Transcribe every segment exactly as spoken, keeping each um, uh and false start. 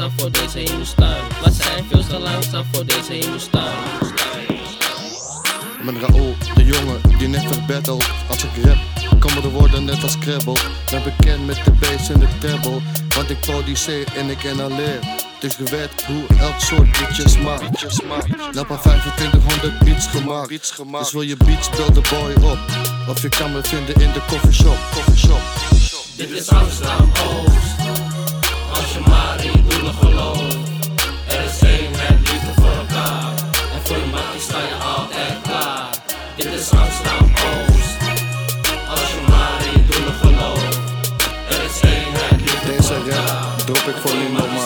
langzaam voor deze Hindustan. We zijn veel te langzaam voor deze Hindustan. Ik ben Raoul, de jongen die net verbattelt. Als ik rap, komen de woorden net als krabbel. Ben bekend met de bass en de treble, want ik produceer en ik inhaleer. Dus je weet hoe elk soort beatje smaakt. Net maar vijfentwintighonderd beats gemaakt. Dus wil je beats, bel de boy op. Of je kan me vinden in de coffeeshop. Coffeeshop. Dit is Amsterdam Oost. Als je maar in je doelen gelooft. Er is eenheid, liefde voor elkaar. En voor je mattie sta je altijd klaar. Dit is Amsterdam Oost. Als je maar in je doelen gelooft. Er is eenheid, liefde Deze voor elkaar. rap drop ik voor niemand maar.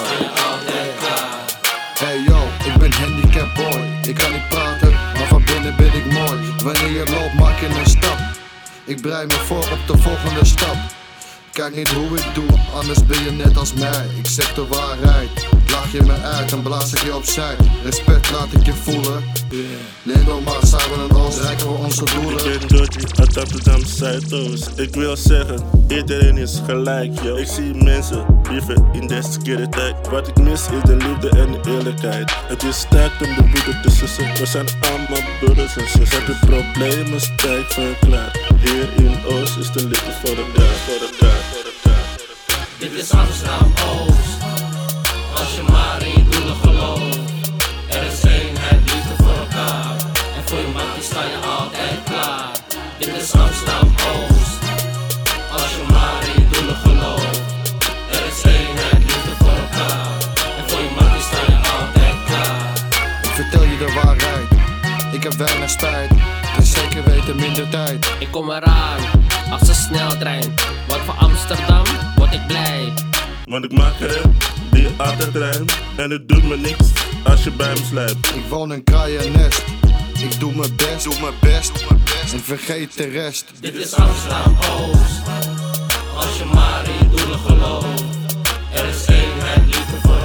Hey yo, ik ben handicap boy. Ik kan niet praten, maar van binnen ben ik mooi. Wanneer je loopt maak je een stap. Ik bereid me voor op de volgende stap. Kijk niet hoe ik doe, anders ben je net als mij. Ik zeg de waarheid, lach je me uit, dan blaas ik je opzij. Respect laat ik je voelen. Lindo maar samen en ons rijken we onze doelen. Ik ben Dodgy uit Amsterdam Zuidoost. Ik wil zeggen, iedereen is gelijk, yo. Ik zie mensen liever in deze kere tijd. Wat ik mis is de liefde en de eerlijkheid. Het is tijd om de woede te sussen. We zijn allemaal broeders en zussen. Heb je problemen, spijt verklaard. Hier in Oost is de liefde voor elkaar, voor elkaar, voor elkaar. Dit is Amsterdam Oost. Als je maar in je doelen gelooft. Er is eenheid, liefde voor elkaar. En voor je mattie sta je altijd klaar. Dit is Amsterdam Oost. Als je maar in je doelen gelooft. Er is eenheid, liefde voor elkaar. En voor je mattie sta je altijd klaar. Ik vertel je de waarheid, ik heb weinig spijt. Dus zeker weten minder tijd. Ik kom eraan, als een sneltrein. Want voor Amsterdam word ik blij. Want ik maak een rap die altijd rijmt. En het doet me niks als je bij me slijpt. Ik woon in kraaiennest. Ik doe mijn best, doe mijn best, doe mijn best. En vergeet de rest. Dit is Amsterdam Oost. Als je maar in je doelen gelooft. Er is eenheid, liefde voor